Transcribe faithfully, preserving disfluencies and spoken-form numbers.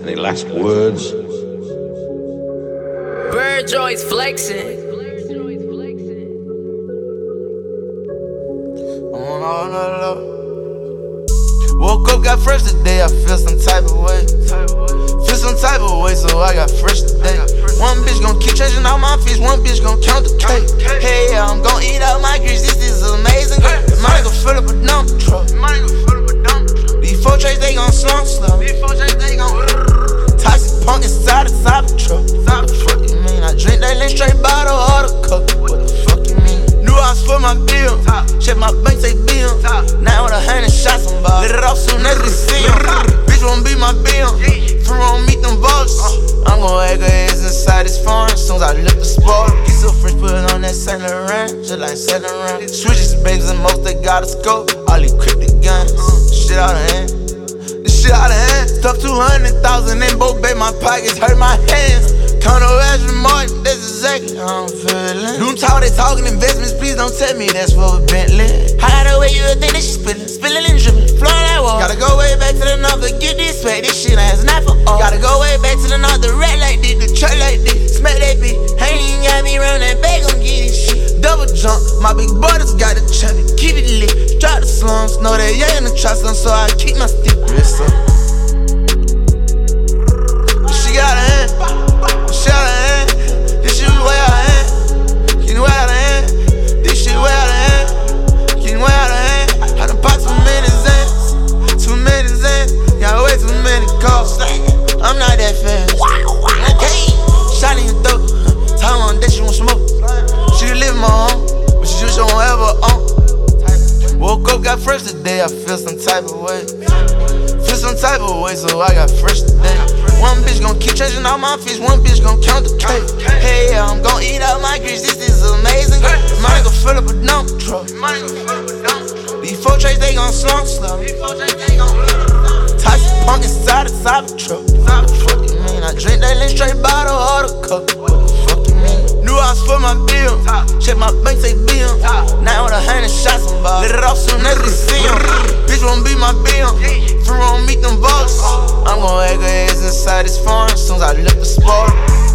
Any last words? Bird Joy's flexing. Woke up, got fresh today, I feel some type of way. Feel some type of way, so I got fresh today. One bitch gon' keep changing out my fees, one bitch gon' count the cake. Hey, yeah, I'm gon' eat out my grease, this is amazing. Money gon' fill up a dump truck. These four trays, they gon' slump slow. Toxic punk inside the cyber truck. What the fuck you mean? I drink that lean straight bottle or the cup. What the fuck you mean? New house for my bill. Check my bank, take bill. Now with a hundred shots, I'm about. Let it off soon as we see him. Bitch won't be my bill. From won't meet them bugs. I'm gon' egg her ass inside this phone. As soon as I lift the sport. Get so fresh, put it on that Saint Laurent. Just like Saint Laurent. Switches, babies, and most they got a scope. All these cryptic guns. Shit out of hand. This shit out of hand. Stuck two hundred thousand in both, babe. My pockets hurt my hands. Count no extra mark, that's exactly how I'm feeling. Them talk, they talking investments, please don't tell me that's for a Bentley. How the way you would think that she spillin', spillin' and drippin', flowin' that water. Gotta go way back to the north to get this back, this shit has not for all. Gotta go way back to the north, the rat like this, the truck like this, smack that bitch. Ain't even got me round that bag, gon' get this shit. Double jump, my big brothers got the chubby, keep it lit. Drop the slums, know that yeah in the trust them, so I keep my stick wrist up. She got a hand. Shit out of hand, this shit way out of hand. Getting way out of hand, this shit way out of hand. Getting way out of hand. I done popped too many Zans, too many Zans. Got way too many calls. I'm not that fast. Okay, shot in your throat. Tell her on that she won't smoke. She can live in my home, but she just won't ever own. Woke up, got fresh today. I feel some type of way. Feel some type of way, so I got fresh today. One bitch gon' keep changing out my fees, one bitch gon' count the cake. Hey, yeah, I'm gon' eat out my grease, this is amazing. Money gon' fill up a dump truck. These four trays, they gon' slump slow. Toxic punk inside the cyber truck. What the fuck you mean? I drink that lean straight bottle or the cup. What the fuck you mean? New house for my bill. Check my bank, take bill. Now with a hundred shots, I'm about. Let it off soon as we see him. Bitch won't be my bill. From won't meet them bugs. I'm gon' egg her ass inside this phone as soon as I lift the sport.